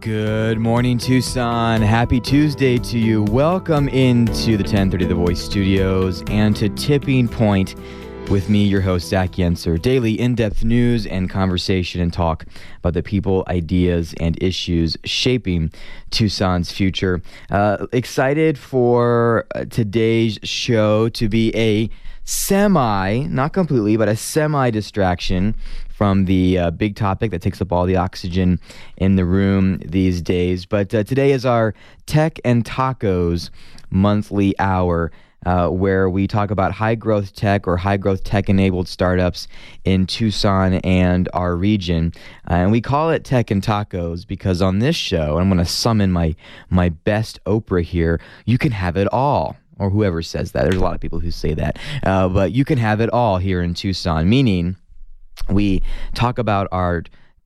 Good morning, Tucson. Happy Tuesday to you. Welcome into the 1030 The Voice studios and to Tipping Point with me, your host, Zach Yenser. Daily in-depth news and conversation and talk about the people, ideas, and issues shaping Tucson's future. Excited for today's show to be a not completely, but a semi-distraction from the big topic that takes up all the oxygen in the room these days. But today is our Tech and Tacos monthly hour, where we talk about high-growth tech or high-growth tech-enabled startups in Tucson and our region. And we call it Tech and Tacos because on this show, I'm going to summon my best Oprah here, you can have it all. Or whoever says that. There's a lot of people who say that. But you can have it all here in Tucson, meaning we talk about our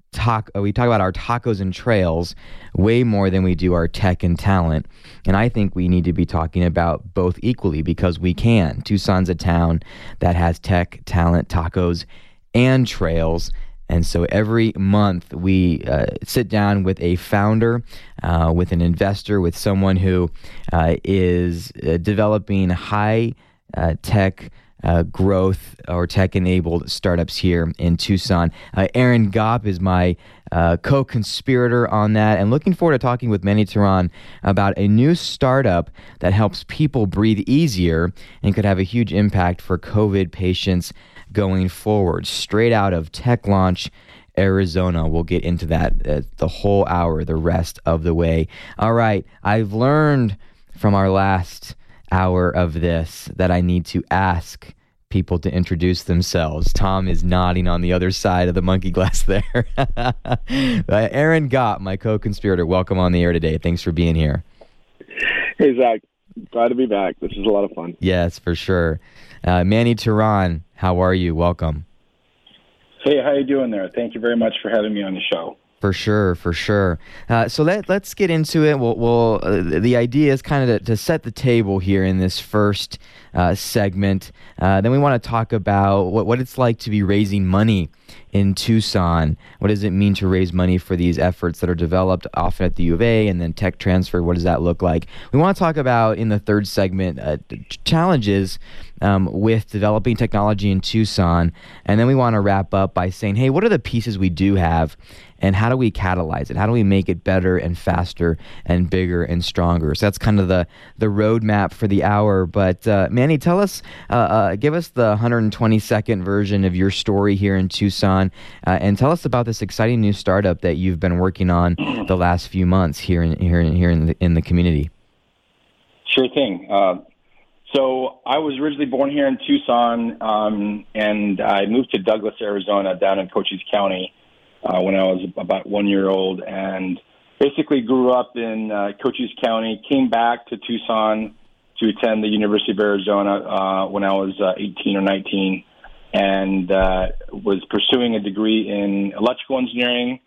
tacos and trails way more than we do our tech and talent. And I think we need to be talking about both equally because we can. Tucson's a town that has tech, talent, tacos, and trails. And so every month we sit down with a founder, with an investor, with someone who is developing high tech growth or tech-enabled startups here in Tucson. Aaron Gopp is my co-conspirator on that, and looking forward to talking with Manny Teran about a new startup that helps people breathe easier and could have a huge impact for COVID patients going forward. Straight out of Tech Launch, Arizona. We'll get into that the whole hour, the rest of the way. All right, I've learned from our last hour of this that I need to ask people to introduce themselves. Tom is nodding on the other side of the monkey glass there. Aaron Gopp, my co-conspirator, welcome on the air today. Thanks for being here. Hey, Zach. Glad to be back. This is a lot of fun. Yes, for sure. Manny Teran, how are you? Welcome. Hey, how you doing there? Thank you very much for having me on the show. For sure. So let's get into it. The idea is kind of to set the table here in this first segment. Then we want to talk about what it's like to be raising money in Tucson. What does it mean to raise money for these efforts that are developed often at the U of A and then tech transfer? What does that look like? We want to talk about, in the third segment, challenges with developing technology in Tucson. And then we want to wrap up by saying, hey, what are the pieces we do have and how do we catalyze it? How do we make it better and faster and bigger and stronger? So that's kind of the roadmap for the hour. But Manny, tell us, give us the 120-second version of your story here in Tucson, and tell us about this exciting new startup that you've been working on the last few months here in the community. Sure thing. So I was originally born here in Tucson, and I moved to Douglas, Arizona, down in Cochise County, when I was about 1 year old, and basically grew up in Cochise County, came back to Tucson to attend the University of Arizona when I was 18 or 19, and was pursuing a degree in electrical engineering,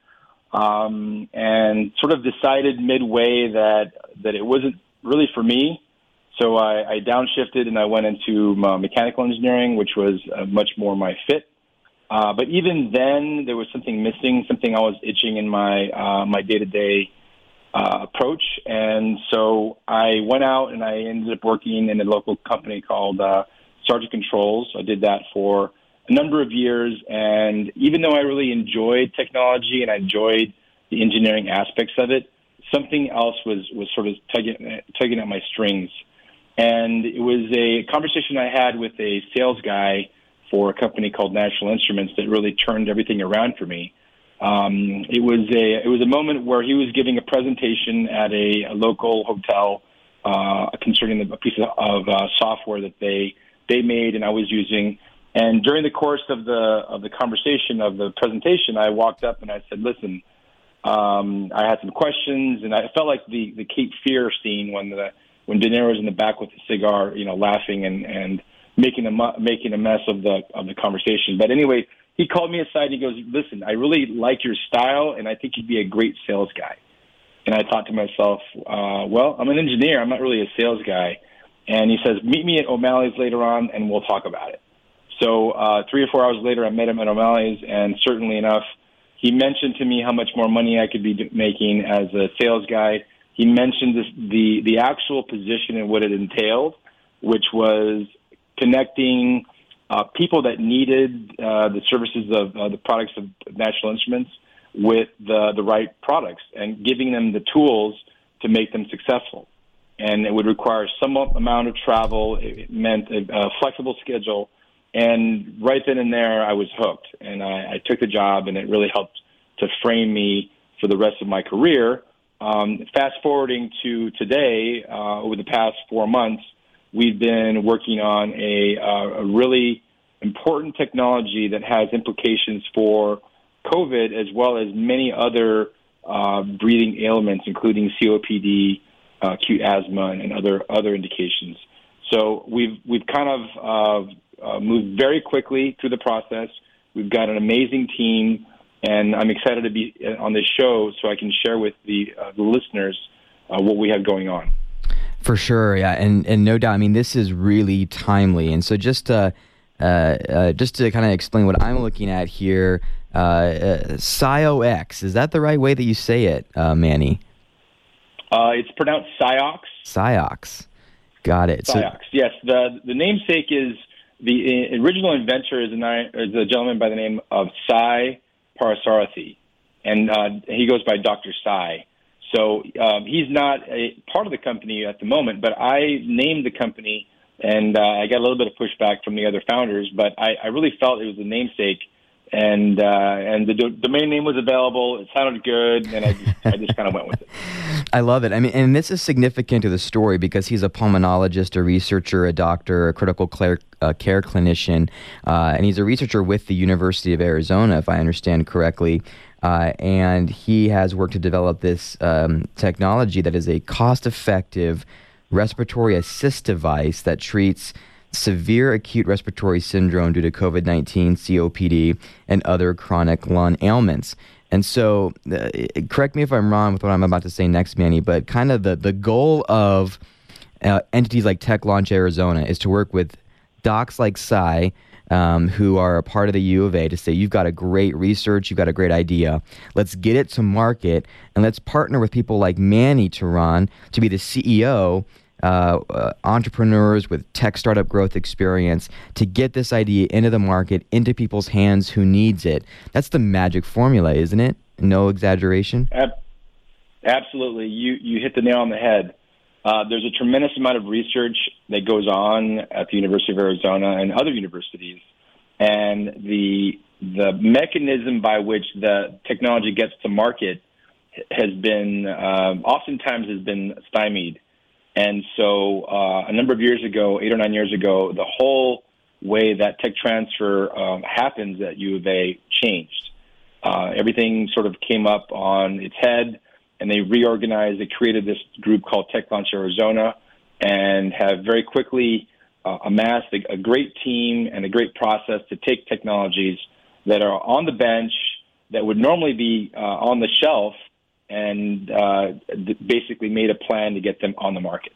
and sort of decided midway that it wasn't really for me. So I downshifted and I went into mechanical engineering, which was much more my fit. But even then, there was something missing, something I was itching in my day-to-day approach. And so I went out and I ended up working in a local company called Sargent Controls. I did that for a number of years. And even though I really enjoyed technology and I enjoyed the engineering aspects of it, something else was sort of tugging at my strings. And it was a conversation I had with a sales guy for a company called National Instruments that really turned everything around for me. It was a moment where he was giving a presentation at a local hotel concerning a piece of software that they made and I was using. And during the course of the conversation of the presentation, I walked up and I said, "Listen, I had some questions," and I felt like the Cape Fear scene when De Niro's in the back with the cigar, laughing and making a mess of the conversation. But anyway, he called me aside and he goes, "Listen, I really like your style and I think you'd be a great sales guy." And I thought to myself, well, I'm an engineer. I'm not really a sales guy. And he says, "Meet me at O'Malley's later on and we'll talk about it." So 3 or 4 hours later, I met him at O'Malley's, and certainly enough, He mentioned to me how much more money I could be making as a sales guy. He mentioned the actual position and what it entailed, which was connecting people that needed the services of the products of National Instruments with the right products and giving them the tools to make them successful. And it would require some amount of travel. It meant a flexible schedule. And right then and there, I was hooked. And I took the job, and it really helped to frame me for the rest of my career. Fast forwarding to today, over the past 4 months, we've been working on a really important technology that has implications for COVID as well as many other breathing ailments, including COPD, acute asthma, and other indications. So we've kind of moved very quickly through the process. We've got an amazing team, and I'm excited to be on this show so I can share with the listeners what we have going on. For sure, yeah, and no doubt. I mean, this is really timely, and so just to kind of explain what I'm looking at here, PsiOx, is that the right way that you say it, Manny? It's pronounced PsiOx. PsiOx, got it. PsiOx, yes. The namesake is the original inventor is a gentleman by the name of Sai Parasarathi, and he goes by Dr. Sai. So he's not a part of the company at the moment, but I named the company, and I got a little bit of pushback from the other founders, but I really felt it was a namesake, and the domain name was available. It sounded good, and I just kind of went with it. I love it. I mean, and this is significant to the story because he's a pulmonologist, a researcher, a doctor, a critical care clinician, and he's a researcher with the University of Arizona, if I understand correctly. And he has worked to develop this technology that is a cost-effective respiratory assist device that treats severe acute respiratory syndrome due to COVID-19, COPD, and other chronic lung ailments. And so, correct me if I'm wrong with what I'm about to say next, Manny, but kind of the goal of entities like Tech Launch Arizona is to work with docs like Sai, who are a part of the U of A, to say, you've got a great research, you've got a great idea, let's get it to market, and let's partner with people like Manny Turan to be the CEO, entrepreneurs with tech startup growth experience, to get this idea into the market, into people's hands who needs it. That's the magic formula, isn't it? No exaggeration? Absolutely. You hit the nail on the head. There's a tremendous amount of research that goes on at the University of Arizona and other universities, and the mechanism by which the technology gets to market has been oftentimes has been stymied. And so a number of years ago, 8 or 9 years ago, the whole way that tech transfer happens at U of A changed. Everything sort of came up on its head, and they reorganized. They created this group called Tech Launch Arizona and have very quickly amassed a great team and a great process to take technologies that are on the bench that would normally be on the shelf and basically made a plan to get them on the market.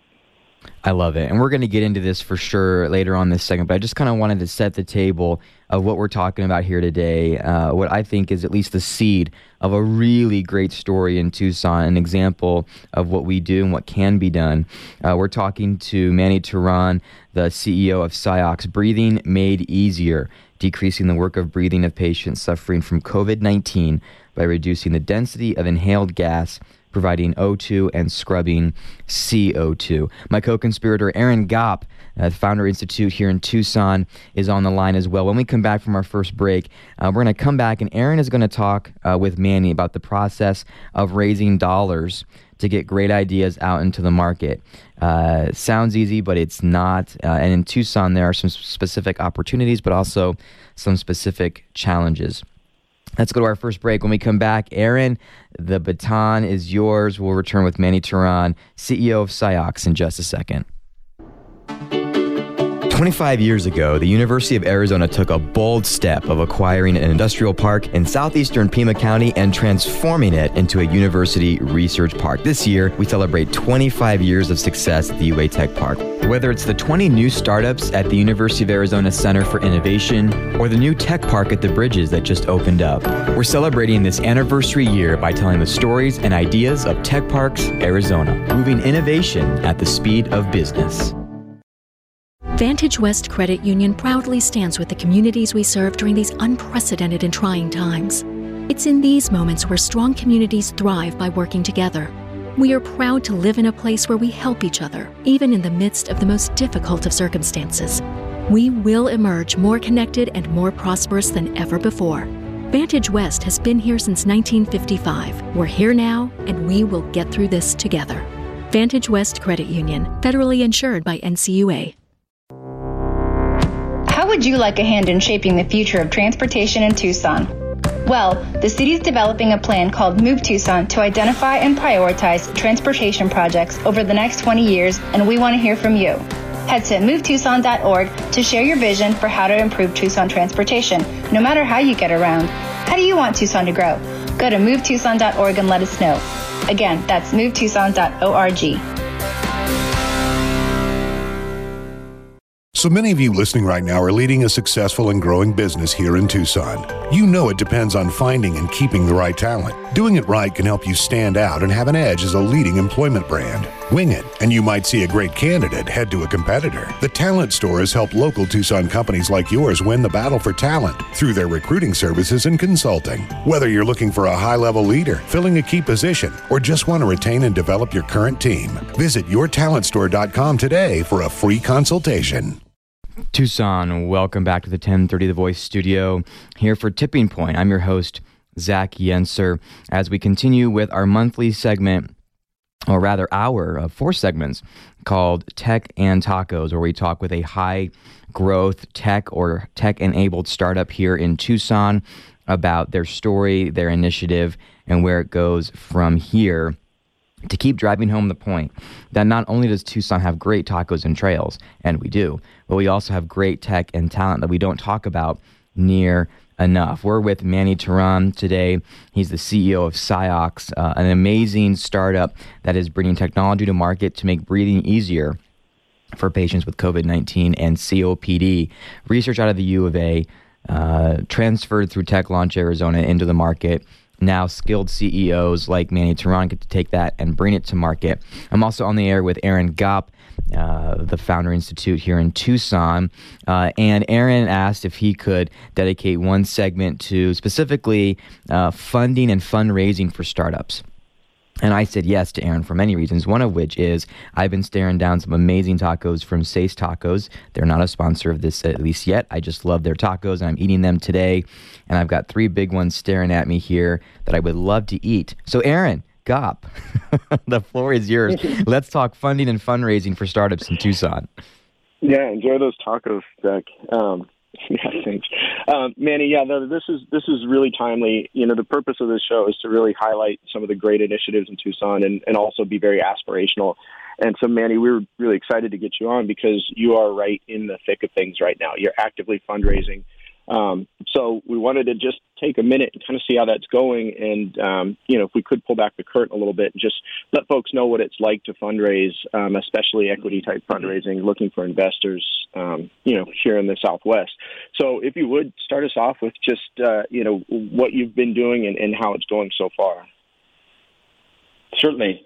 I love it. And we're going to get into this for sure later on this segment, but I just kind of wanted to set the table of what we're talking about here today, what I think is at least the seed of a really great story in Tucson, an example of what we do and what can be done. We're talking to Manny Turan, the CEO of PsiOx, Breathing Made Easier, decreasing the work of breathing of patients suffering from COVID-19 by reducing the density of inhaled gas, providing O2 and scrubbing CO2. My co-conspirator, Aaron Gopp, the Founder Institute here in Tucson, is on the line as well. When we come back from our first break, we're going to come back, and Aaron is going to talk with Manny about the process of raising dollars to get great ideas out into the market. Sounds easy, but it's not. And in Tucson, there are some specific opportunities, but also some specific challenges. Let's go to our first break. When we come back, Aaron, the baton is yours. We'll return with Manny Turan, CEO of PsiOx, in just a second. 25 years ago, the University of Arizona took a bold step of acquiring an industrial park in southeastern Pima County and transforming it into a university research park. This year, we celebrate 25 years of success at the UA Tech Park. Whether it's the 20 new startups at the University of Arizona Center for Innovation or the new tech park at the Bridges that just opened up, we're celebrating this anniversary year by telling the stories and ideas of Tech Parks Arizona, moving innovation at the speed of business. Vantage West Credit Union proudly stands with the communities we serve during these unprecedented and trying times. It's in these moments where strong communities thrive by working together. We are proud to live in a place where we help each other, even in the midst of the most difficult of circumstances. We will emerge more connected and more prosperous than ever before. Vantage West has been here since 1955. We're here now, and we will get through this together. Vantage West Credit Union, federally insured by NCUA. How would you like a hand in shaping the future of transportation in Tucson? Well, the city's developing a plan called Move Tucson to identify and prioritize transportation projects over the next 20 years, and we want to hear from you. Head to movetucson.org to share your vision for how to improve Tucson transportation, no matter how you get around. How do you want Tucson to grow? Go to movetucson.org and let us know. Again, that's movetucson.org. So many of you listening right now are leading a successful and growing business here in Tucson. You know it depends on finding and keeping the right talent. Doing it right can help you stand out and have an edge as a leading employment brand. Wing it, and you might see a great candidate head to a competitor. The Talent Store has helped local Tucson companies like yours win the battle for talent through their recruiting services and consulting. Whether you're looking for a high-level leader, filling a key position, or just want to retain and develop your current team, visit yourtalentstore.com today for a free consultation. Tucson, welcome back to the 1030 The Voice studio. Here for Tipping Point, I'm your host, Zach Yenser, as we continue with our monthly segment, or rather hour of 4 segments called Tech and Tacos, where we talk with a high growth tech or tech-enabled startup here in Tucson about their story, their initiative, and where it goes from here, to keep driving home the point that not only does Tucson have great tacos and trails, and we do, but we also have great tech and talent that we don't talk about near enough. We're with Manny Teran today. He's the CEO of Ciox, an amazing startup that is bringing technology to market to make breathing easier for patients with COVID-19 and COPD. Research out of the U of A, transferred through Tech Launch Arizona into the market. Now skilled CEOs like Manny Teran get to take that and bring it to market. I'm also on the air with Aaron Gopp, the Founder Institute here in Tucson. And Aaron asked if he could dedicate one segment to specifically funding and fundraising for startups. And I said yes to Aaron for many reasons, one of which is I've been staring down some amazing tacos from Seis Tacos. They're not a sponsor of this, at least yet. I just love their tacos, and I'm eating them today. And I've got 3 big ones staring at me here that I would love to eat. So Aaron Gopp, the floor is yours. Let's talk funding and fundraising for startups in Tucson. Yeah, enjoy those tacos, Zach. Yeah, thanks. Manny, this is really timely. You know, the purpose of this show is to really highlight some of the great initiatives in Tucson and also be very aspirational. And so, Manny, we were really excited to get you on because you are right in the thick of things right now. You're actively fundraising. So we wanted to just take a minute and kind of see how that's going. And, if we could pull back the curtain a little bit and just let folks know what it's like to fundraise, especially equity-type fundraising, looking for investors, here in the Southwest. So if you would start us off with just, what you've been doing and how it's going so far. Certainly.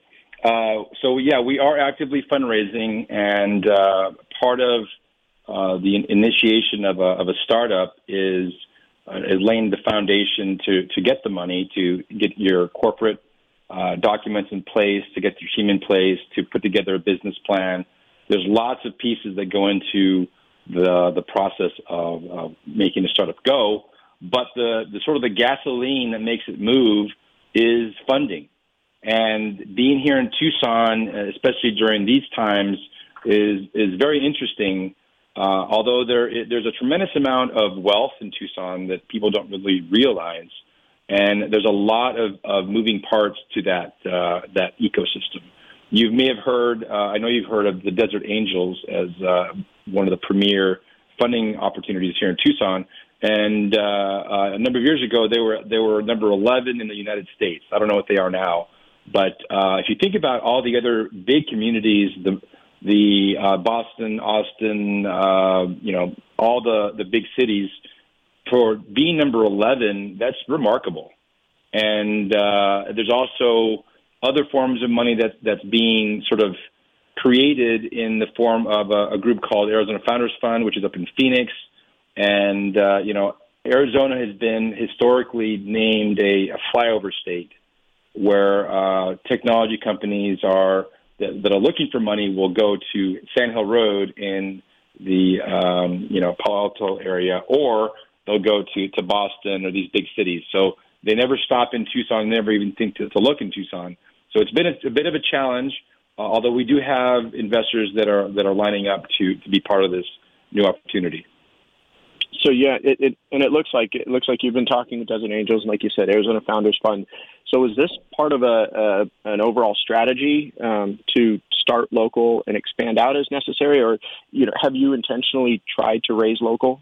We are actively fundraising, and part of the initiation of a startup is laying the foundation to get the money, to get your corporate documents in place, to get your team in place, to put together a business plan. There's lots of pieces that go into the process of making a startup go, but the sort of the gasoline that makes it move is funding. And being here in Tucson, especially during these times, is very interesting. Although there's a tremendous amount of wealth in Tucson that people don't really realize, and there's a lot of moving parts to that ecosystem. You may have heard, I know you've heard of the Desert Angels as one of the premier funding opportunities here in Tucson. And a number of years ago, they were number 11 in the United States. I don't know what they are now. But if you think about all the other big communities, the Boston, Austin, all the big cities, for being number 11, that's remarkable. And there's also other forms of money that's being sort of created in the form of a group called Arizona Founders Fund, which is up in Phoenix. And, Arizona has been historically named a flyover state where technology companies that are looking for money will go to Sand Hill Road in the, Palo Alto area, or they'll go to Boston or these big cities. So they never stop in Tucson, never even think to look in Tucson. So it's been a bit of a challenge, although we do have investors that are lining up to be part of this new opportunity. So yeah, it looks like you've been talking with Desert Angels, and like you said, Arizona Founders Fund. So is this part of an overall strategy to start local and expand out as necessary, or have you intentionally tried to raise local?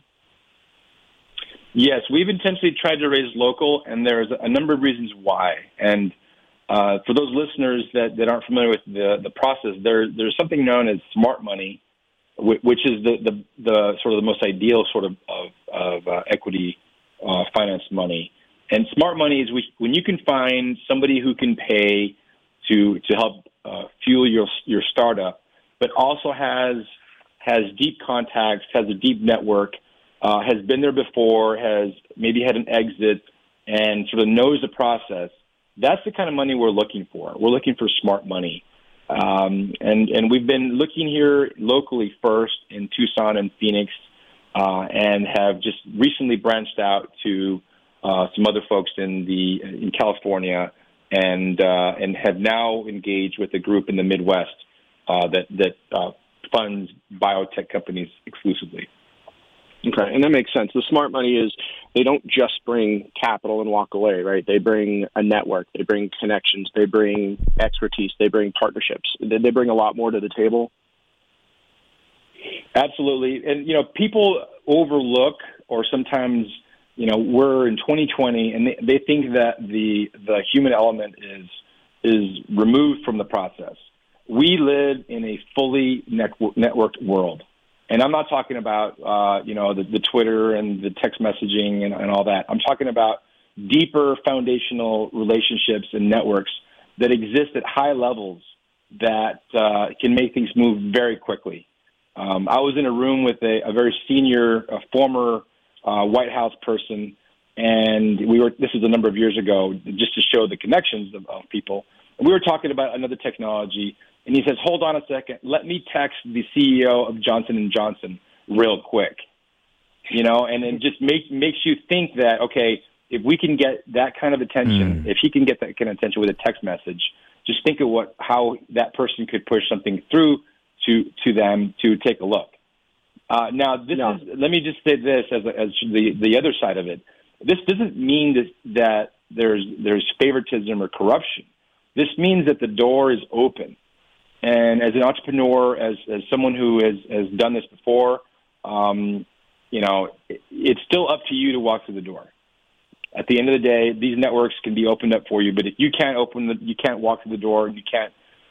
Yes, we've intentionally tried to raise local, and there's a number of reasons why. And for those listeners that aren't familiar with the process, there's something known as smart money, which is the sort of the most ideal sort of equity finance money. And smart money is when you can find somebody who can pay to help fuel your startup, but also has deep contacts, has a deep network, has been there before, has maybe had an exit, and sort of knows the process. That's the kind of money we're looking for. We're looking for smart money. And we've been looking here locally first in Tucson and Phoenix, and have just recently branched out to some other folks in California, and have now engaged with a group in the Midwest that funds biotech companies exclusively. Okay, and that makes sense. The smart money is they don't just bring capital and walk away, right? They bring a network, they bring connections, they bring expertise, they bring partnerships. They bring a lot more to the table. Absolutely. And, people overlook, or sometimes, we're in 2020 and they think that the human element is removed from the process. We live in a fully networked world. And I'm not talking about, the Twitter and the text messaging and all that. I'm talking about deeper foundational relationships and networks that exist at high levels that can make things move very quickly. I was in a room with a very senior, former White House person, and this was a number of years ago, just to show the connections of people. And we were talking about another technology. And he says, hold on a second, let me text the CEO of Johnson & Johnson real quick. And it just makes you think that, okay, if we can get that kind of attention, if he can get that kind of attention with a text message, just think of how that person could push something through to them to take a look. Let me just say this as the other side of it. This doesn't mean that there's favoritism or corruption. This means that the door is open. And as an entrepreneur, as someone who has done this before, it's still up to you to walk through the door. At the end of the day, these networks can be opened up for you, but if you can't you can't walk through the door, you can't,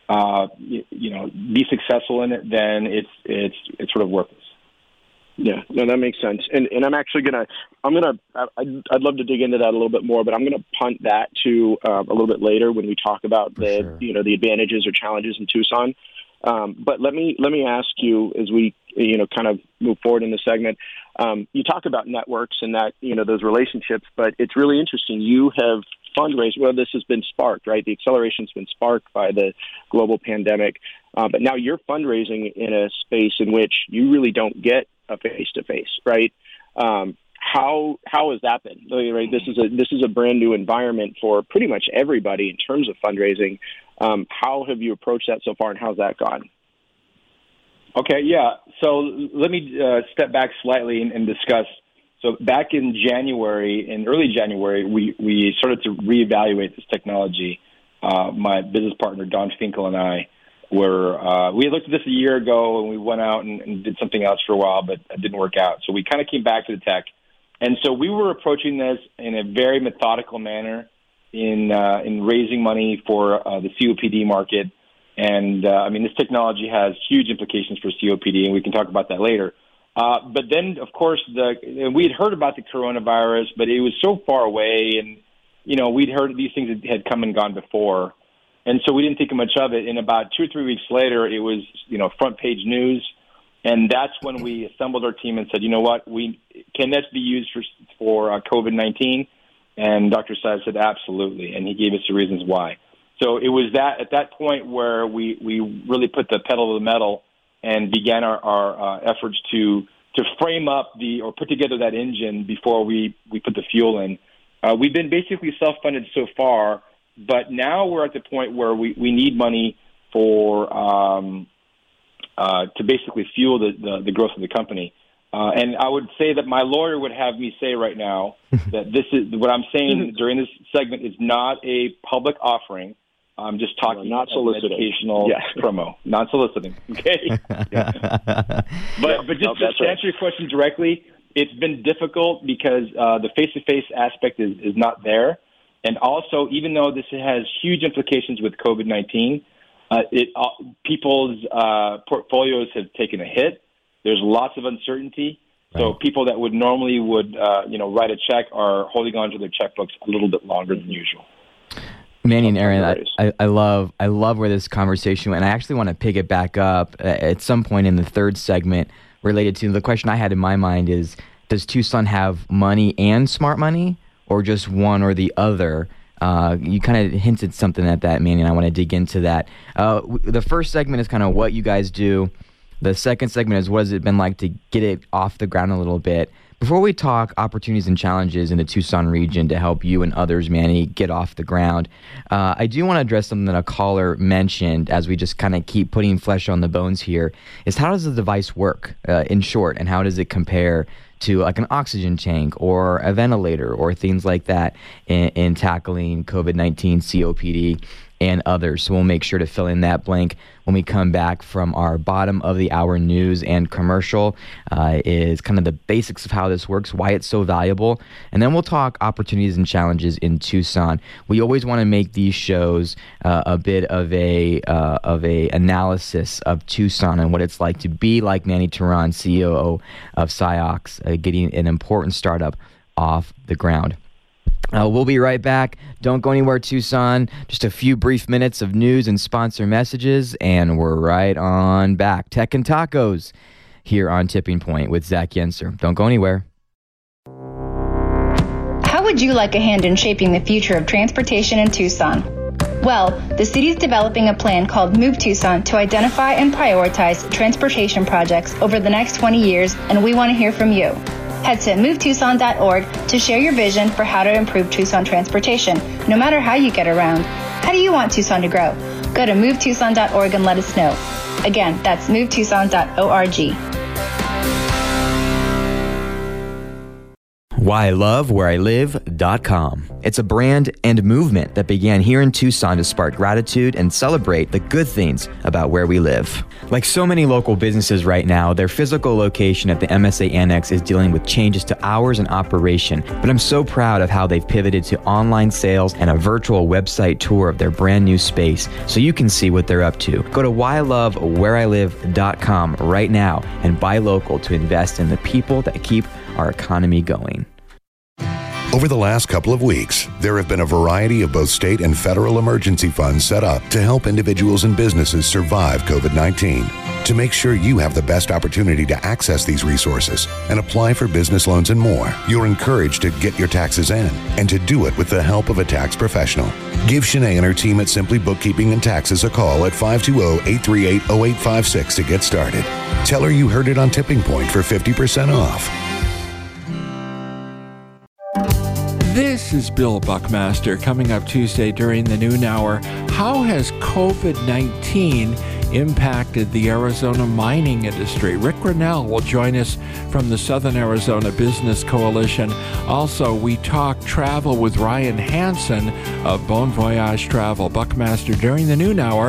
be successful in it, then it's sort of worthless. Yeah, no, that makes sense. And I'm actually I'd love to dig into that a little bit more, but I'm going to punt that to a little bit later when we talk about the advantages or challenges in Tucson. But let me ask you, as we, kind of move forward in the segment, you talk about networks and that, those relationships, but it's really interesting. You have fundraised, this has been sparked, right? The acceleration's been sparked by the global pandemic. But now you're fundraising in a space in which you really don't get a face-to-face, right? How has that been? Right, this is a brand new environment for pretty much everybody in terms of fundraising. How have you approached that so far, and how's that gone? Okay, yeah. So let me step back slightly and discuss. So back in early January, we started to reevaluate this technology. My business partner Don Finkel and I, where we had looked at this a year ago and we went out and did something else for a while, but it didn't work out. So we kind of came back to the tech. And so we were approaching this in a very methodical manner in raising money for the COPD market. And, this technology has huge implications for COPD, and we can talk about that later. But then, of course, we had heard about the coronavirus, but it was so far away, and, we'd heard these things had come and gone before. And so we didn't think much of it. And about 2 or 3 weeks later, it was, front page news. And that's when we assembled our team and said, you know what, can this be used for COVID-19? And Dr. Saib said, absolutely. And he gave us the reasons why. So it was at that point where we really put the pedal to the metal and began our efforts to frame up or put together that engine before we put the fuel in. We've been basically self-funded so far, but now we're at the point where we need money for to basically fuel the growth of the company. And I would say that my lawyer would have me say right now that this is what I'm saying during this segment is not a public offering. I'm just talking not soliciting. Educational promo, not soliciting. Okay. But just to answer your question directly, it's been difficult because the face-to-face aspect is not there. And also, even though this has huge implications with COVID-19, people's portfolios have taken a hit. There's lots of uncertainty. So people that would normally write a check are holding on to their checkbooks a little bit longer than usual. Manny and Aaron, I love where this conversation went. And I actually want to pick it back up at some point in the third segment related to the question I had in my mind is, does Tucson have money and smart money or just one or the other? You kind of hinted something at that, Manny, and I want to dig into that. The first segment is kind of what you guys do. The second segment is what has it been like to get it off the ground a little bit. Before we talk opportunities and challenges in the Tucson region to help you and others, Manny, get off the ground, I do want to address something that a caller mentioned as we just kind of keep putting flesh on the bones here, is how does the device work, in short, and how does it compare to like an oxygen tank or a ventilator or things like that in tackling COVID-19, COPD, and others. So we'll make sure to fill in that blank when we come back from our bottom of the hour news and commercial, is kind of the basics of how this works, why it's so valuable. And then we'll talk opportunities and challenges in Tucson. We always want to make these shows a bit of a analysis of Tucson and what it's like to be like Manny Turan, CEO of Ciox, getting an important startup off the ground. We'll be right back. Don't go anywhere, Tucson. Just a few brief minutes of news and sponsor messages, and we're right on back. Tech and Tacos here on Tipping Point with Zach Yenser. Don't go anywhere. How would you like a hand in shaping the future of transportation in Tucson? Well, the city's developing a plan called Move Tucson to identify and prioritize transportation projects over the next 20 years, and we want to hear from you. Head to movetucson.org to share your vision for how to improve Tucson transportation, no matter how you get around. How do you want Tucson to grow? Go to movetucson.org and let us know. Again, that's movetucson.org. WhyILoveWhereILive.com. It's a brand and movement that began here in Tucson to spark gratitude and celebrate the good things about where we live. Like so many local businesses right now, their physical location at the MSA Annex is dealing with changes to hours and operation, but I'm so proud of how they've pivoted to online sales and a virtual website tour of their brand new space so you can see what they're up to. Go to WhyILoveWhereILive.com right now and buy local to invest in the people that keep our economy going. Over the last couple of weeks, there have been a variety of both state and federal emergency funds set up to help individuals and businesses survive COVID-19. To make sure you have the best opportunity to access these resources and apply for business loans and more, you're encouraged to get your taxes in and to do it with the help of a tax professional. Give Shanae and her team at Simply Bookkeeping and Taxes a call at 520-838-0856 to get started. Tell her you heard it on Tipping Point for 50% off. This is Bill Buckmaster coming up Tuesday during the noon hour. How has COVID-19 impacted the Arizona mining industry? Rick Grinnell will join us from the Southern Arizona Business Coalition. Also, we talk travel with Ryan Hansen of Bon Voyage Travel. Buckmaster during the noon hour.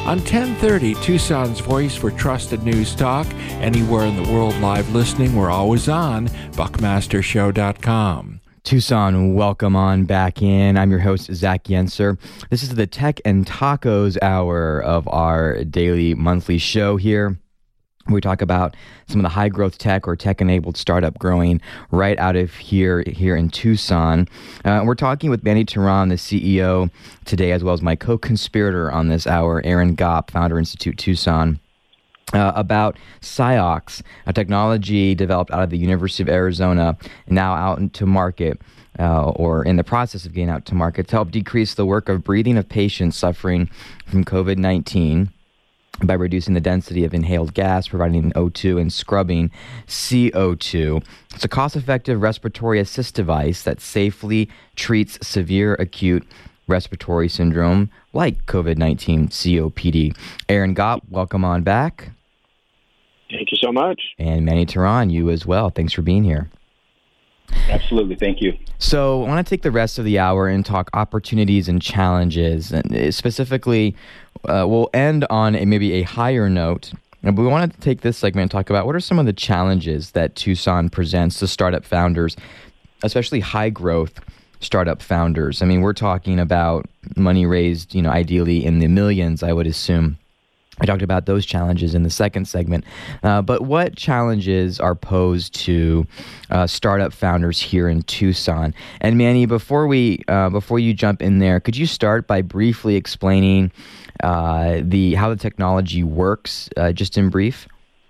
on 1030 Tucson's voice for trusted news talk. Anywhere in the world live listening, we're always on BuckmasterShow.com. Tucson, welcome on back in. I'm your host, Zach Yenser. This is the Tech and Tacos hour of our daily monthly show here. We talk about some of the high growth tech or tech enabled startup growing right out of here in Tucson. We're talking with Manny Teran, the CEO today, as well as my co-conspirator on this hour, Aaron Gopp, founder Institute Tucson. About Ciox, a technology developed out of the University of Arizona, now out into market, or in the process of getting out to market, to help decrease the work of breathing of patients suffering from COVID-19 by reducing the density of inhaled gas, providing O2, and scrubbing CO2. It's a cost-effective respiratory assist device that safely treats severe acute respiratory syndrome like COVID-19 COPD. Aaron Gopp, welcome on back. Thank you so much. And Manny Teran, you as well. Thanks for being here. Absolutely. Thank you. So I want to take the rest of the hour and talk opportunities and challenges. And specifically, we'll end on maybe a higher note. But we want to take this segment and talk about what are some of the challenges that Tucson presents to startup founders, especially high growth startup founders. I mean, we're talking about money raised, ideally in the millions, I would assume. I talked about those challenges in the second segment. But what challenges are posed to startup founders here in Tucson? And Manny, before you jump in there, could you start by briefly explaining how the technology works, just in brief?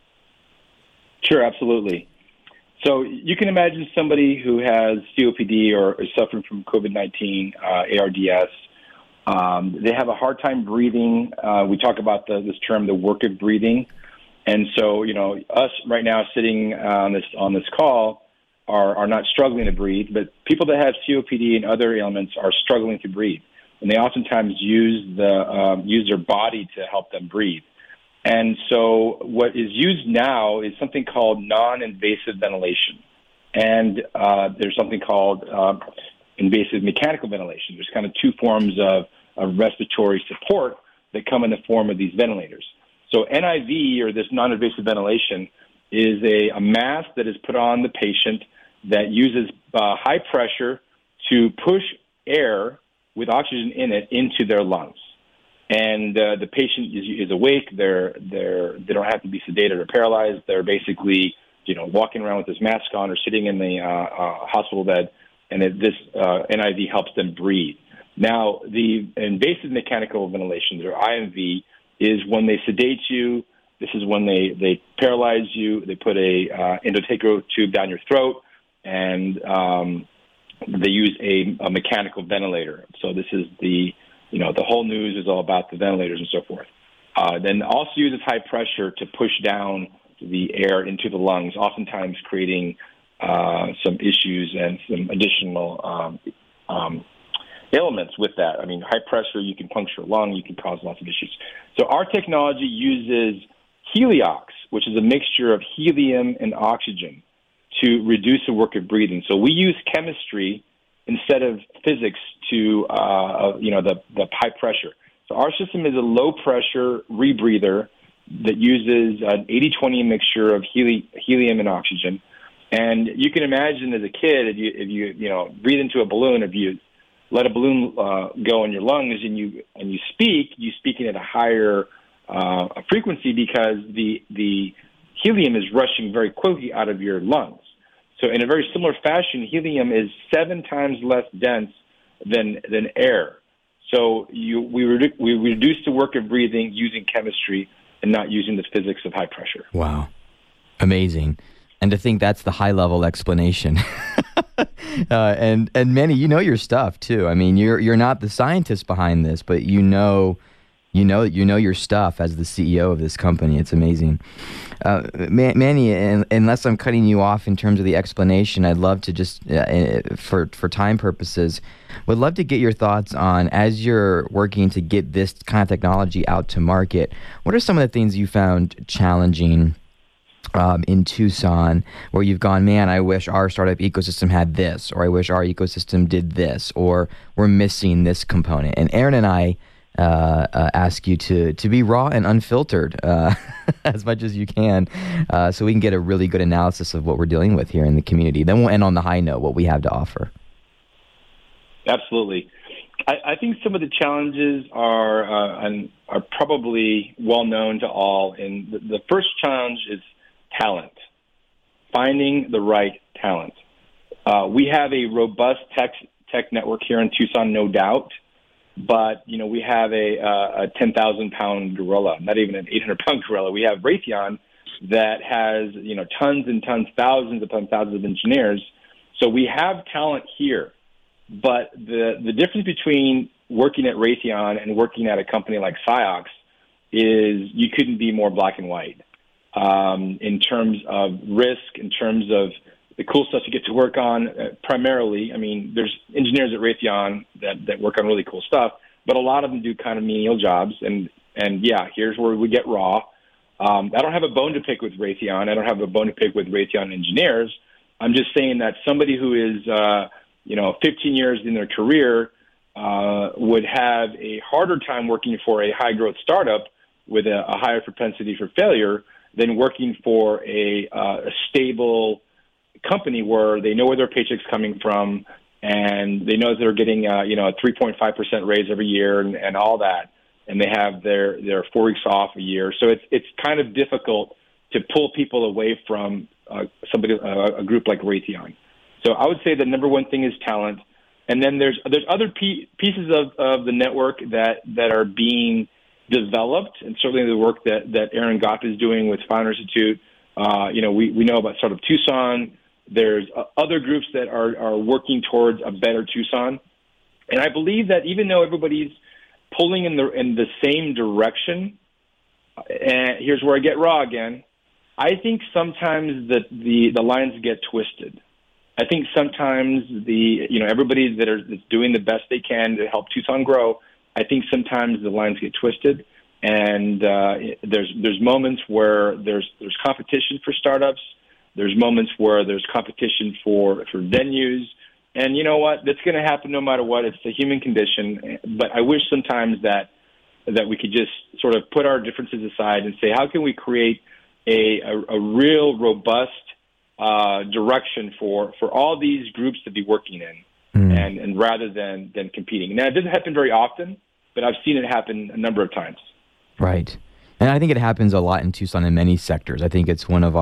Sure, absolutely. So you can imagine somebody who has COPD or is suffering from COVID-19, ARDS. They have a hard time breathing. We talk about this term, the work of breathing. And so, us right now sitting on this call are not struggling to breathe, but people that have COPD and other ailments are struggling to breathe. And they oftentimes use their body to help them breathe. And so what is used now is something called non-invasive ventilation. And there's something called invasive mechanical ventilation. There's kind of two forms of respiratory support that come in the form of these ventilators. So NIV, or this non-invasive ventilation, is a mask that is put on the patient that uses high pressure to push air with oxygen in it into their lungs. And the patient is awake. They don't have to be sedated or paralyzed. They're basically, walking around with this mask on or sitting in the hospital bed, and this NIV helps them breathe. Now, the invasive mechanical ventilation, or IMV, is when they sedate you. This is when they paralyze you. They put a endotracheal tube down your throat, and they use a mechanical ventilator. So this is the whole news is all about the ventilators and so forth. Then also uses high pressure to push down the air into the lungs, oftentimes creating some issues and some additional elements with that. I mean, high pressure, you can puncture a lung, you can cause lots of issues. So our technology uses Heliox, which is a mixture of helium and oxygen, to reduce the work of breathing. So we use chemistry instead of physics to, the high pressure. So our system is a low-pressure rebreather that uses an 80-20 mixture of helium and oxygen. And you can imagine as a kid, if you breathe into a balloon, if you let a balloon go in your lungs and you speaking at a higher frequency because the helium is rushing very quickly out of your lungs. So in a very similar fashion, helium is 7 times less dense than air. So we reduce the work of breathing using chemistry and not using the physics of high pressure. Wow. Amazing. And to think that's the high-level explanation. And Manny, you know your stuff too. I mean, you're not the scientist behind this, but you know your stuff as the CEO of this company. It's amazing. Manny, unless I'm cutting you off in terms of the explanation, I'd love to just, for time purposes, would love to get your thoughts on, as you're working to get this kind of technology out to market, what are some of the things you found challenging in Tucson, where you've gone, man, I wish our startup ecosystem had this, or I wish our ecosystem did this, or we're missing this component? And Aaron and I ask you to be raw and unfiltered as much as you can, so we can get a really good analysis of what we're dealing with here in the community. Then we'll end on the high note, what we have to offer. Absolutely. I think some of the challenges are probably well known to all. And the first challenge is talent, finding the right talent. We have a robust tech network here in Tucson, no doubt. But, we have a 10,000-pound gorilla, not even an 800-pound gorilla. We have Raytheon that has, tons and tons, thousands upon thousands of engineers. So we have talent here. But the difference between working at Raytheon and working at a company like SciOx is you couldn't be more black and white in terms of risk, in terms of the cool stuff you get to work on. Primarily, there's engineers at Raytheon that work on really cool stuff, but a lot of them do kind of menial jobs. And yeah, here's where we get raw. I don't have a bone to pick with Raytheon. I don't have a bone to pick with Raytheon engineers. I'm just saying that somebody who is 15 years in their career would have a harder time working for a high-growth startup with a higher propensity for failure than working for a stable company where they know where their paycheck's coming from and they know they're getting a 3.5% raise every year and all that, and they have their 4 weeks off a year. So it's kind of difficult to pull people away from a group like Raytheon. So I would say the number one thing is talent, and then there's other pieces of the network that are being developed, and certainly the work that Aaron Gopp is doing with Founder Institute. We know about Startup Tucson. There's other groups that are working towards a better Tucson, and I believe that even though everybody's pulling in the same direction, and here's where I get raw again, I think sometimes that the lines get twisted. I think sometimes everybody that's doing the best they can to help Tucson grow, I think sometimes the lines get twisted, and there's moments where there's competition for startups. There's moments where there's competition for venues, and you know what? That's going to happen no matter what. It's the human condition. But I wish sometimes that we could just sort of put our differences aside and say, how can we create a real robust direction for all these groups to be working in, and rather than competing. Now, it doesn't happen very often, but I've seen it happen a number of times. Right, and I think it happens a lot in Tucson in many sectors. I think it's one of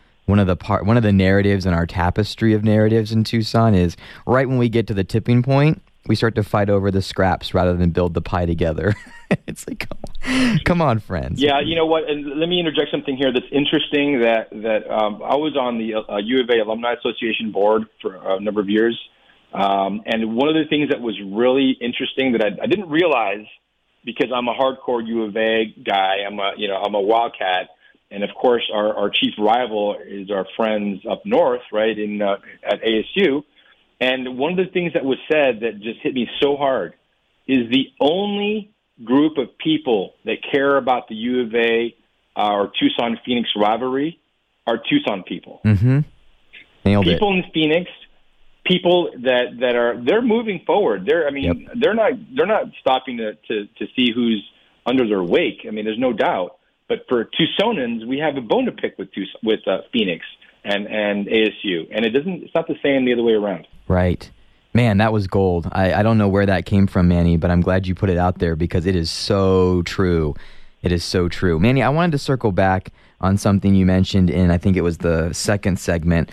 the narratives in our tapestry of narratives in Tucson is right when we get to the tipping point, we start to fight over the scraps rather than build the pie together. It's like, come on, friends. Yeah, you know what? And let me interject something here that's interesting. That I was on the U of A Alumni Association board for a number of years, and one of the things that was really interesting that I didn't realize, because I'm a hardcore U of A guy. I'm a Wildcat, and of course our chief rival is our friends up north, right at ASU. And one of the things that was said that just hit me so hard is the only group of people that care about the U of A or Tucson-Phoenix rivalry are Tucson people. Mm-hmm. Nailed it. People in Phoenix, people they're moving forward. They're not stopping to see who's under their wake. There's no doubt. But for Tucsonans, we have a bone to pick with Phoenix and ASU, and it's not the same the other way around. Right. Man, that was gold. I don't know where that came from, Manny, but I'm glad you put it out there because it is so true. It is so true. Manny, I wanted to circle back on something you mentioned in, I think it was the second segment.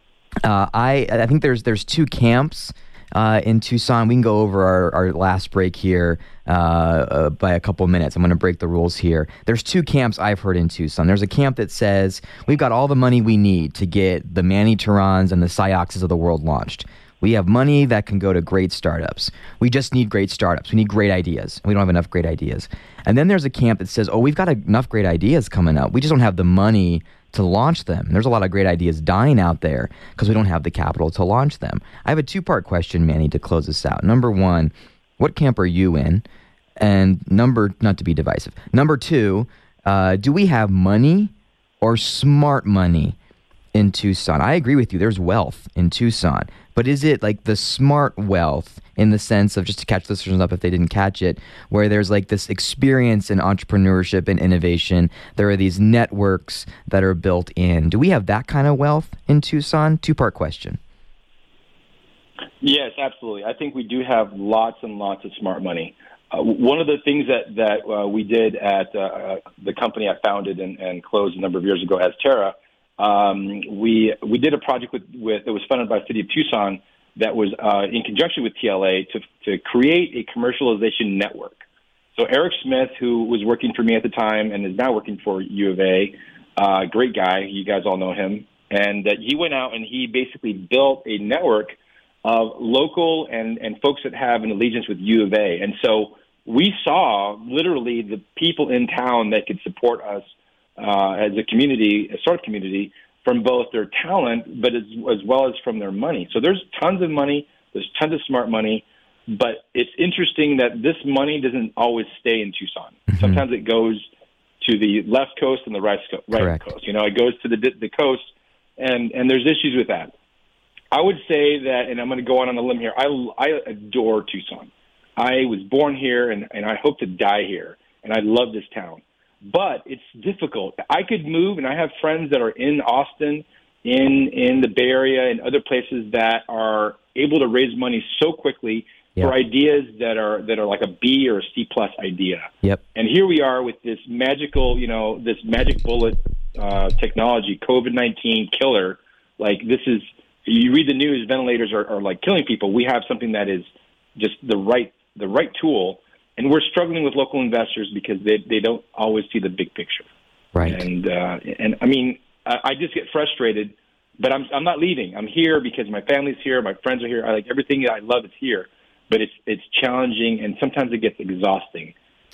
I think there's two camps in Tucson. We can go over our last break here by a couple minutes. I'm going to break the rules here. There's two camps I've heard in Tucson. There's a camp that says we've got all the money we need to get the Manny Tarans and the SciOxes of the world launched. We have money that can go to great startups. We just need great startups. We need great ideas. We don't have enough great ideas. And then there's a camp that says, we've got enough great ideas coming up. We just don't have the money to launch them. And there's a lot of great ideas dying out there because we don't have the capital to launch them. I have a two-part question, Manny, to close this out. Number one, what camp are you in? And not to be divisive. Number two, do we have money or smart money in Tucson? I agree with you. There's wealth in Tucson. But is it like the smart wealth in the sense of, just to catch listeners up if they didn't catch it, where there's like this experience in entrepreneurship and innovation? There are these networks that are built in. Do we have that kind of wealth in Tucson? Two-part question. Yes, absolutely. I think we do have lots and lots of smart money. One of the things that we did at the company I founded and closed a number of years ago, Azterra, we did a project with that was funded by the city of Tucson that was in conjunction with TLA to create a commercialization network. So Eric Smith, who was working for me at the time and is now working for U of A, great guy, you guys all know him, and he went out and he basically built a network of local and folks that have an allegiance with U of A. And so we saw literally the people in town that could support us as a community, a startup community, from both their talent, but as well as from their money. So there's tons of money, there's tons of smart money, but it's interesting that this money doesn't always stay in Tucson. Mm-hmm. Sometimes it goes to the left coast and the right coast. You know, it goes to the coast, and there's issues with that. I would say that, and I'm going to go on a limb here, I adore Tucson. I was born here, and I hope to die here, and I love this town. But it's difficult. I could move, and I have friends that are in Austin, in the Bay Area, and other places that are able to raise money so quickly for ideas that are like a B or a C+ idea. Yep. And here we are with this magical, this magic bullet technology, COVID-19 killer. Like, this is, you read the news, ventilators are like killing people. We have something that is just the right tool, and we're struggling with local investors because they don't always see the big picture. Right. And I mean, I just get frustrated, but I'm not leaving. I'm here because my family's here, my friends are here. I like everything that I love is here, but it's challenging, and sometimes it gets exhausting.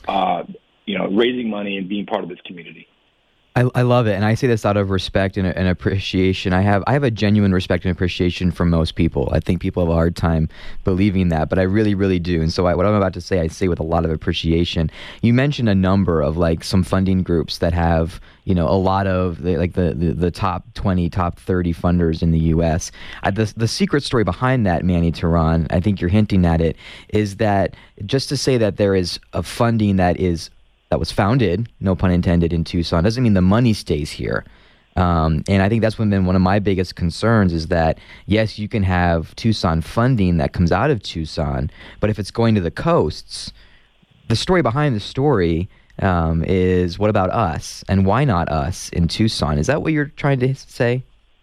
Raising money and being part of this community. I love it, and I say this out of respect and appreciation. I have a genuine respect and appreciation for most people. I think people have a hard time believing that, but I really, really do. And so what I'm about to say, I say with a lot of appreciation. You mentioned a number of like some funding groups that have, a lot of the top 20, top 30 funders in the U.S. The secret story behind that, Manny Teran, I think you're hinting at it, is that just to say that there is a funding that was founded, no pun intended, in Tucson, doesn't mean the money stays here. And I think that's been one of my biggest concerns is that, yes, you can have Tucson funding that comes out of Tucson, but if it's going to the coasts, the story behind the story is what about us, and why not us in Tucson? Is that what you're trying to say?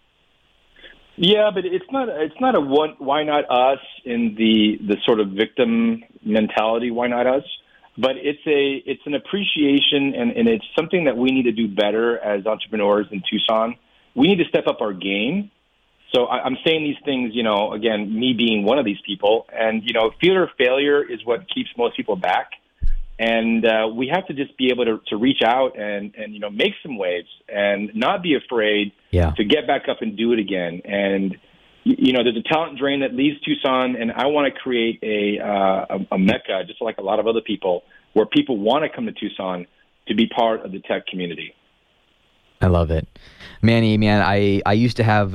Yeah, but it's not a why not us in the sort of victim mentality, why not us? But it's an appreciation, and it's something that we need to do better as entrepreneurs in Tucson. We need to step up our game. So I'm saying these things, again, me being one of these people, and, fear of failure is what keeps most people back. And we have to just be able to reach out and make some waves and not be afraid to get back up and do it again. And there's a talent drain that leaves Tucson, and I want to create a mecca, just like a lot of other people, where people want to come to Tucson to be part of the tech community. I love it. Manny, man, I used to have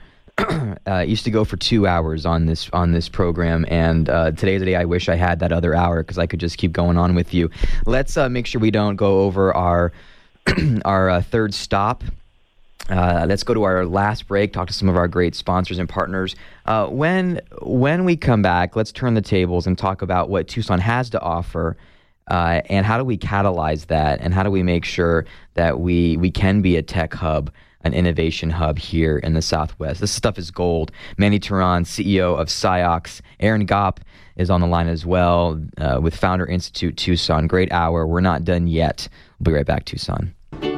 used to go for 2 hours on this program, and today's the day I wish I had that other hour because I could just keep going on with you. Let's make sure we don't go over our our third stop. Let's go to our last break, talk to some of our great sponsors and partners. When we come back, let's turn the tables and talk about what Tucson has to offer, and how do we catalyze that, and how do we make sure that we can be a tech hub, an innovation hub here in the Southwest. This stuff is gold. Manny Teran, CEO of Ciox. Aaron Gopp is on the line as well with Founder Institute Tucson. Great hour. We're not done yet. We'll be right back, Tucson.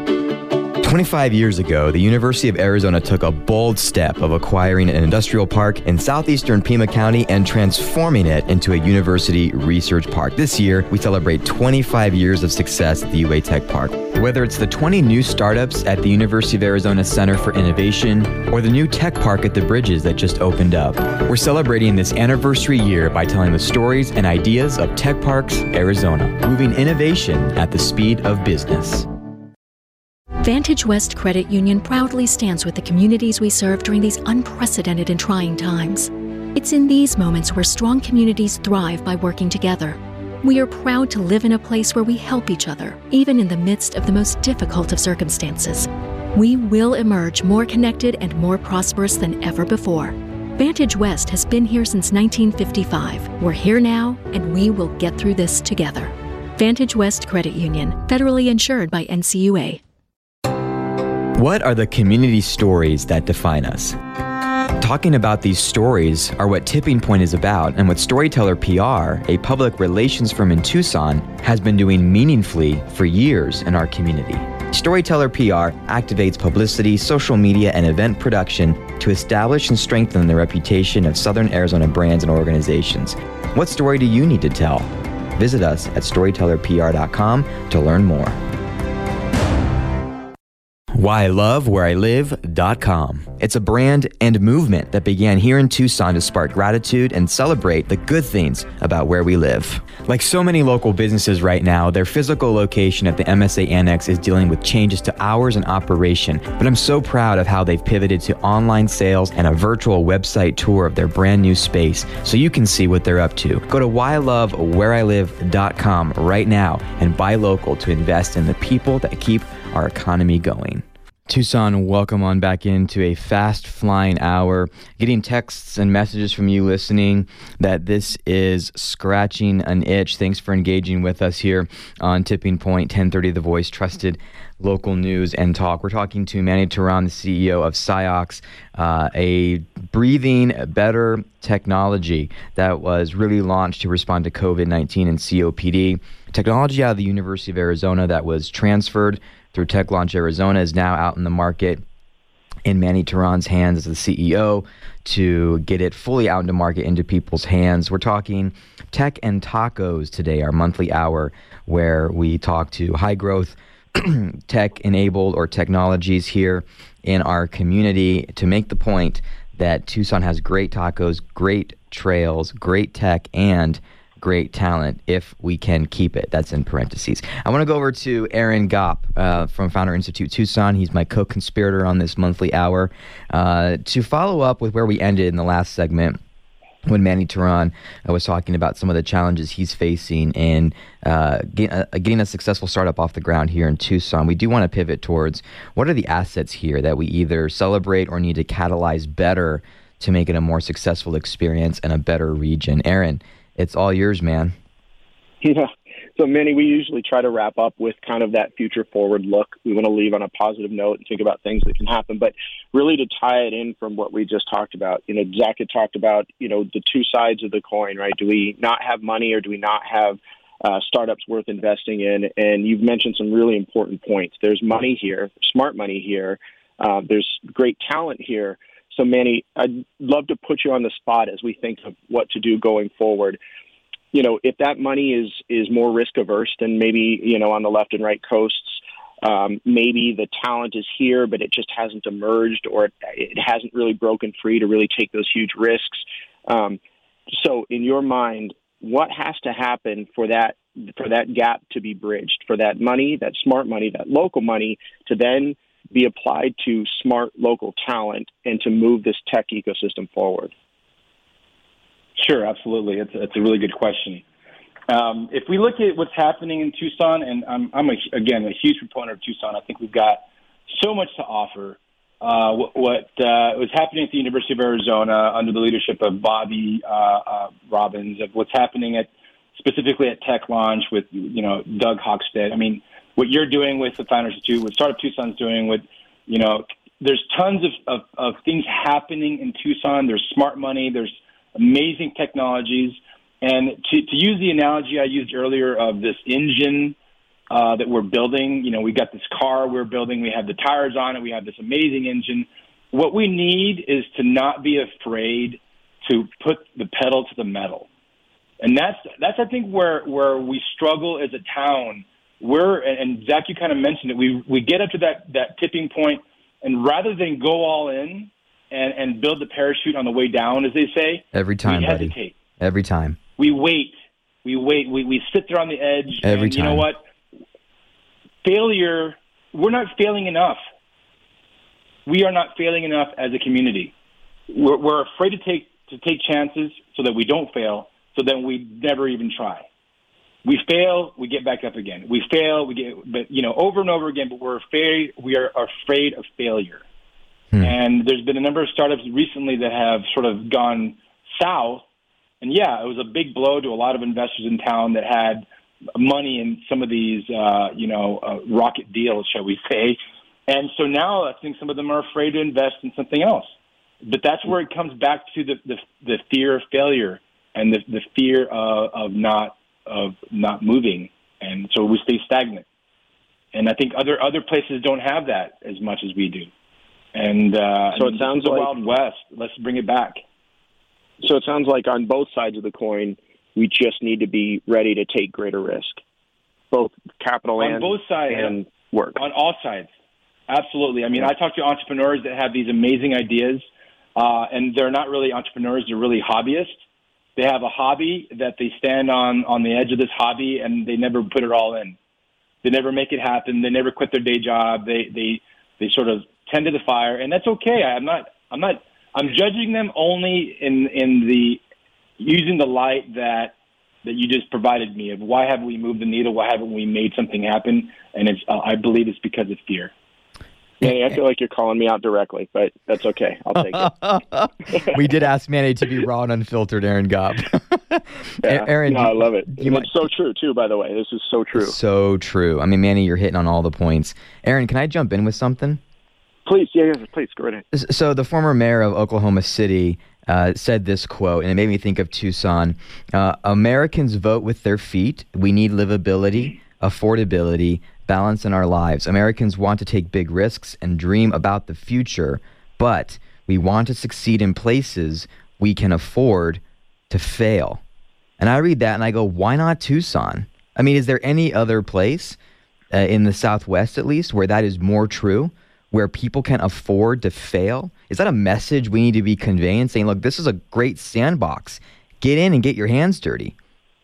25 years ago, the University of Arizona took a bold step of acquiring an industrial park in southeastern Pima County and transforming it into a university research park. This year, we celebrate 25 years of success at the UA Tech Park. Whether it's the 20 new startups at the University of Arizona Center for Innovation or the new tech park at the Bridges that just opened up, we're celebrating this anniversary year by telling the stories and ideas of Tech Parks Arizona, moving innovation at the speed of business. Vantage West Credit Union proudly stands with the communities we serve during these unprecedented and trying times. It's in these moments where strong communities thrive by working together. We are proud to live in a place where we help each other, even in the midst of the most difficult of circumstances. We will emerge more connected and more prosperous than ever before. Vantage West has been here since 1955. We're here now, and we will get through this together. Vantage West Credit Union, federally insured by NCUA. What are the community stories that define us? Talking about these stories are what Tipping Point is about, and what Storyteller PR, a public relations firm in Tucson, has been doing meaningfully for years in our community. Storyteller PR activates publicity, social media, and event production to establish and strengthen the reputation of Southern Arizona brands and organizations. What story do you need to tell? Visit us at storytellerpr.com to learn more. WhyILoveWhereILive.com. It's a brand and movement that began here in Tucson to spark gratitude and celebrate the good things about where we live. Like so many local businesses right now, their physical location at the MSA Annex is dealing with changes to hours and operation, but I'm so proud of how they've pivoted to online sales and a virtual website tour of their brand new space so you can see what they're up to. Go to WhyILoveWhereILive.com right now and buy local to invest in the people that keep our economy going. Tucson, welcome on back into a fast-flying hour. Getting texts and messages from you listening that this is scratching an itch. Thanks for engaging with us here on Tipping Point, 1030 The Voice, trusted local news and talk. We're talking to Manny Teran, the CEO of Ciox, a breathing better technology that was really launched to respond to COVID-19 and COPD. Technology out of the University of Arizona that was transferred through Tech Launch Arizona is now out in the market in Manny Teran's hands as the CEO to get it fully out into market, into people's hands. We're talking Tech and Tacos today, our monthly hour, where we talk to high growth tech-enabled or technologies here in our community to make the point that Tucson has great tacos, great trails, great tech, and great talent if we can keep it. That's in parentheses. I want to go over to Aaron Gopp from Founder Institute Tucson. He's my co-conspirator on this monthly hour. To follow up with where we ended in the last segment, when Manny Teran was talking about some of the challenges he's facing in getting a successful startup off the ground here in Tucson, we do want to pivot towards what are the assets here that we either celebrate or need to catalyze better to make it a more successful experience and a better region. Aaron, it's all yours, man. Yeah. So, Manny, we usually try to wrap up with kind of that future forward look. We want to leave on a positive note and think about things that can happen. But really to tie it in from what we just talked about, Zach had talked about, the two sides of the coin, right? Do we not have money or do we not have startups worth investing in? And you've mentioned some really important points. There's money here, smart money here. There's great talent here. So, Manny, I'd love to put you on the spot as we think of what to do going forward. If that money is more risk averse than maybe, on the left and right coasts, maybe the talent is here, but it just hasn't emerged or it hasn't really broken free to really take those huge risks. So in your mind, what has to happen for that gap to be bridged, for that money, that smart money, that local money to then be applied to smart local talent and to move this tech ecosystem forward? Sure, absolutely. It's a really good question. If we look at what's happening in Tucson, and I'm a huge proponent of Tucson. I think we've got so much to offer. What was happening at the University of Arizona under the leadership of Bobby Robbins, of what's happening specifically at Tech Launch with Doug Hochstead. I mean, what you're doing with the Founder Institute, what Startup Tucson's doing with, there's tons of things happening in Tucson. There's smart money. There's amazing technologies. And to use the analogy I used earlier of this engine that we're building, we got this car we're building. We have the tires on it. We have this amazing engine. What we need is to not be afraid to put the pedal to the metal. And that's I think, where we struggle as a town. And Zach, you kind of mentioned it, we get up to that tipping point, and rather than go all in and build the parachute on the way down, as they say, every time, we hesitate. buddy. Every time. We wait. We sit there on the edge. Every time. You know what? Failure we're not failing enough. We are not failing enough as a community. We're afraid to take chances so that we don't fail, so then we never even try. We fail, we get back up again. We fail, over and over again, but we are afraid of failure. And there's been a number of startups recently that have sort of gone south. And yeah, it was a big blow to a lot of investors in town that had money in some of these, rocket deals, shall we say. And so now I think some of them are afraid to invest in something else. But that's where it comes back to the fear of failure and the fear of not moving. And so we stay stagnant. And I think other places don't have that as much as we do. And so it sounds like the Wild West. Let's bring it back. So it sounds like on both sides of the coin, we just need to be ready to take greater risk, both capital on both sides and work. On all sides, absolutely. I mean, I talk to entrepreneurs that have these amazing ideas, and they're not really entrepreneurs; they're really hobbyists. They have a hobby that they stand on the edge of this hobby, and they never put it all in. They never make it happen. They never quit their day job. They sort of tend to the fire, and that's okay. I'm judging them only in the using the light that you just provided me of why haven't we moved the needle? Why haven't we made something happen? And I believe it's because of fear. Manny, I feel like you're calling me out directly, but that's okay. I'll take it. We did ask Manny to be raw and unfiltered, Aaron Gobb. Yeah. Aaron, I love it. It's so true, too, by the way. This is so true. So true. I mean, Manny, you're hitting on all the points. Aaron, can I jump in with something? Please, please, go right ahead. So the former mayor of Oklahoma City said this quote, and it made me think of Tucson. Americans vote with their feet. We need livability, affordability, balance in our lives. Americans want to take big risks and dream about the future, but we want to succeed in places we can afford to fail. And I read that and I go, why not Tucson? I mean, is there any other place in the Southwest, at least, where that is more true, where people can afford to fail? Is that a message we need to be conveying, saying, look, this is a great sandbox. Get in and get your hands dirty?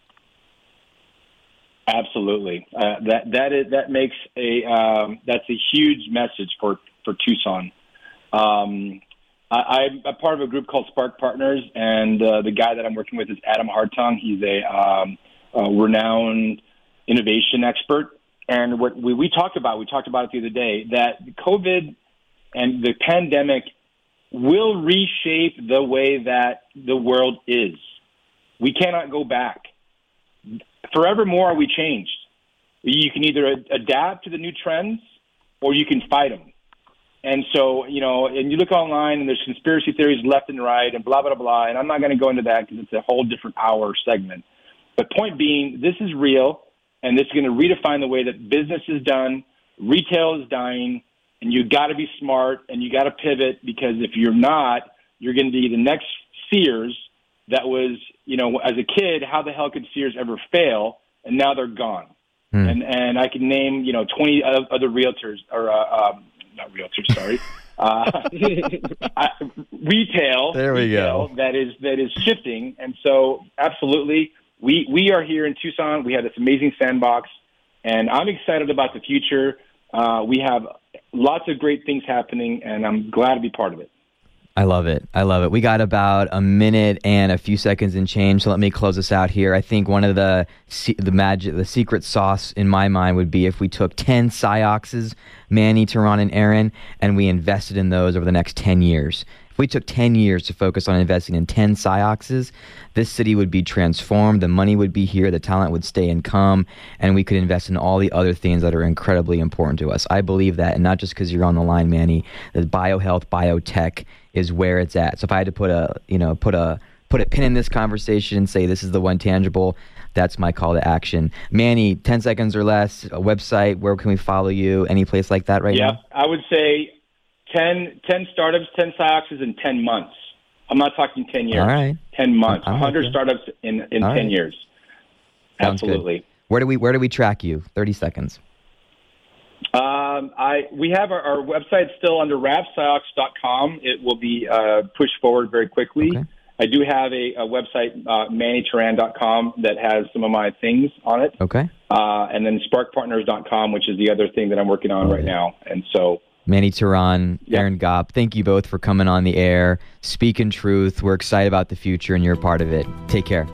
Absolutely. That makes that's a huge message for Tucson. I'm a part of a group called Spark Partners, and the guy that I'm working with is Adam Hartung. He's a renowned innovation expert. And what we talked about it the other day, that COVID and the pandemic will reshape the way that the world is. We cannot go back. Forevermore, we changed. You can either adapt to the new trends or you can fight them. And so, and you look online and there's conspiracy theories left and right and blah, blah, blah. And I'm not going to go into that because it's a whole different hour segment. But point being, this is real. And this is going to redefine the way that business is done. Retail is dying, and you got to be smart and you got to pivot, because if you're not, you're going to be the next Sears that was, as a kid, how the hell could Sears ever fail? And now they're gone. And I can name, 20 other realtors or not realtors, sorry, retail. There we go. That is shifting, and so absolutely. We are here in Tucson. We have this amazing sandbox, and I'm excited about the future. We have lots of great things happening, and I'm glad to be part of it. I love it. We got about a minute and a few seconds in change, so let me close this out here. I think one of the secret sauce in my mind would be if we took 10 PsyOxes, Manny, Tehran, and Aaron, and we invested in those over the next 10 years. If we took 10 years to focus on investing in 10 PsyOxes, this city would be transformed, the money would be here, the talent would stay and come, and we could invest in all the other things that are incredibly important to us. I believe that, and not just because you're on the line, Manny, that biohealth, biotech is where it's at. So if I had to put a pin in this conversation and say this is the one tangible, that's my call to action. Manny, 10 seconds or less, a website, where can we follow you? Any place like that right now? Yeah, I would say 10 startups, 10 PsyOxes in 10 months. I'm not talking 10 years. All right. 10 months. 100 startups in 10 years. Sounds absolutely. Good. Where do we track you? 30 seconds. We have our website still under wrapspsyox.com. It will be pushed forward very quickly. Okay. I do have a website, mannyturan.com, that has some of my things on it. Okay. And then sparkpartners.com, which is the other thing that I'm working on right now. And so Manny Turan, Aaron Gopp, thank you both for coming on the air, speaking truth. We're excited about the future, and you're a part of it. Take care.